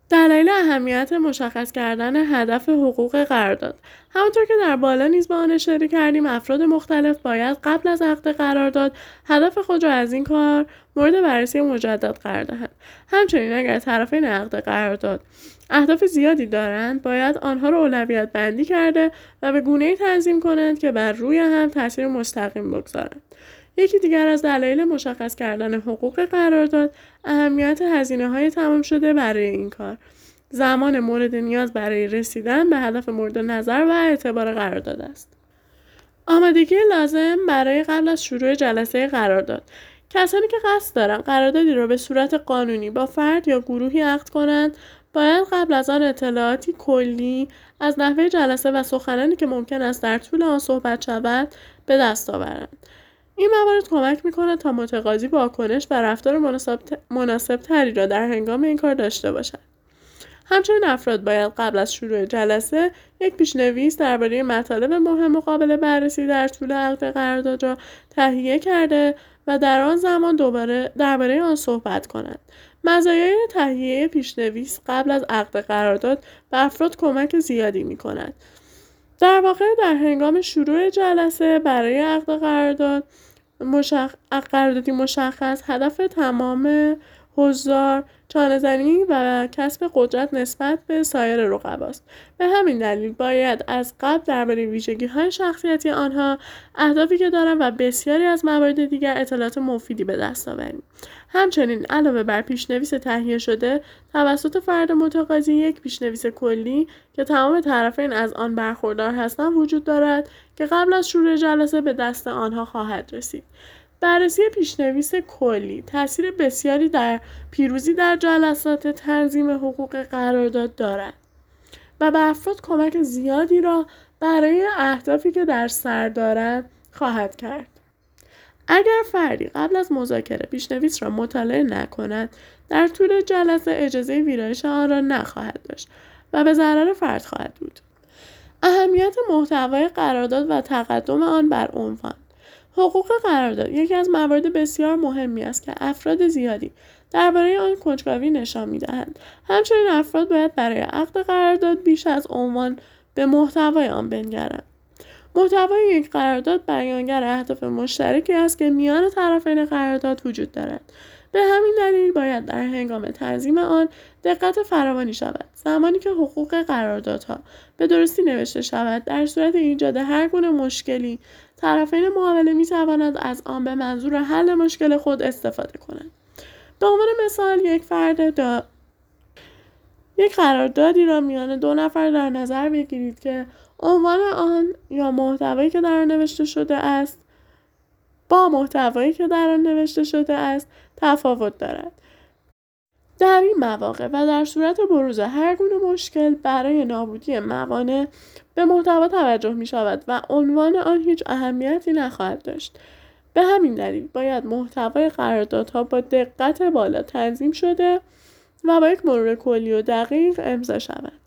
دلایل اهمیت مشخص کردن هدف حقوق قرارداد. همانطور که در بالا نیز به آن اشاره کردیم، افراد مختلف باید قبل از عقد قرارداد هدف خود را از این کار مورد بررسی مجدد قرار دهند. همچنین اگر طرفین عقد قرارداد اهداف زیادی دارند، باید آنها را اولویت بندی کرده و به گونه‌ای تنظیم کنند که بر روی هم تاثیر مستقیم بگذارند. یکی دیگر از دلایل مشخص کردن حقوق قرارداد، اهمیت هزینه‌های تمام شده برای این کار. زمان مورد نیاز برای رسیدن به هدف مورد نظر و اعتبار قرارداد است. آمادگی لازم برای قبل از شروع جلسه قرارداد. کسانی که قصد دارند قراردادی را به صورت قانونی با فرد یا گروهی عقد کنند، باید قبل از آن اطلاعاتی کلی از نحوه جلسه و سخنانی که ممکن است در طول آن صحبت شود به دست آورند. این موارد کمک می‌کند تا متقاضی واکنش و رفتار مناسب تری را در هنگام این کار داشته باشد. همچنین افراد باید قبل از شروع جلسه یک پیش‌نویس درباره مطالب مهم و قابل بررسی در طول عقد قرارداد را تهیه کرده و در آن زمان دوباره درباره آن صحبت کنند. مزایای تهیه پیش‌نویس قبل از عقد قرارداد به افراد کمک زیادی می‌کند. در واقع در هنگام شروع جلسه برای عقد قراردادی مشخص، هدف تمام حضار چانه‌زنی و کسب قدرت نسبت به سایر رقباست. به همین دلیل باید از قبل درباره ویژگی‌های شخصیتی آنها، اهدافی که دارند و بسیاری از موارد دیگر اطلاعات مفیدی به دست آوریم. همچنین علاوه بر پیش‌نویس تهیه شده توسط فرد متقاضی، یک پیش‌نویس کلی که تمام طرفین از آن برخوردار هستند وجود دارد که قبل از شروع جلسه به دست آنها خواهد رسید. بررسی پیش‌نویس کلی تأثیر بسیاری در پیروزی در جلسات تنظیم حقوق قرارداد دارد و به افراد کمک زیادی را برای اهدافی که در سر دارند خواهد کرد. اگر فردی قبل از مذاکره پیش‌نویس را مطالعه نکند، در طول جلسه اجازه ویرایش آن را نخواهد داشت و به ضرر فرد خواهد بود. اهمیت محتوای قرارداد و تقدم آن بر عنوان. حقوق قرارداد یکی از موارد بسیار مهمی است که افراد زیادی درباره آن کنجکاوی نشان می‌دهند. همچنین افراد باید برای عقد قرارداد بیش از عنوان به محتوای آن بنگرند. محتوای یک قرارداد بیانگر اهداف مشترکی است که میان طرفین قرارداد وجود دارد. به همین دلیل باید در هنگام تنظیم آن دقت فراوانی شود. زمانی که حقوق قراردادها به درستی نوشته شود، در صورت ایجاد هر گونه مشکلی، طرفین معامله می‌توانند از آن به منظور حل مشکل خود استفاده کنند. به عنوان مثال، یک قراردادی را میان دو نفر در نظر بگیرید که عنوان آن یا محتوایی که در آن نوشته شده است با محتوایی که در آن نوشته شده است تفاوت دارد. در این مواقع و در صورت بروز هر گونه مشکل برای نابودی موانع به محتوا توجه می شود و عنوان آن هیچ اهمیتی نخواهد داشت. به همین دلیل باید محتوای قراردادها با دقت بالا تنظیم شده و با یک مرور کلی و دقیق امضا شود.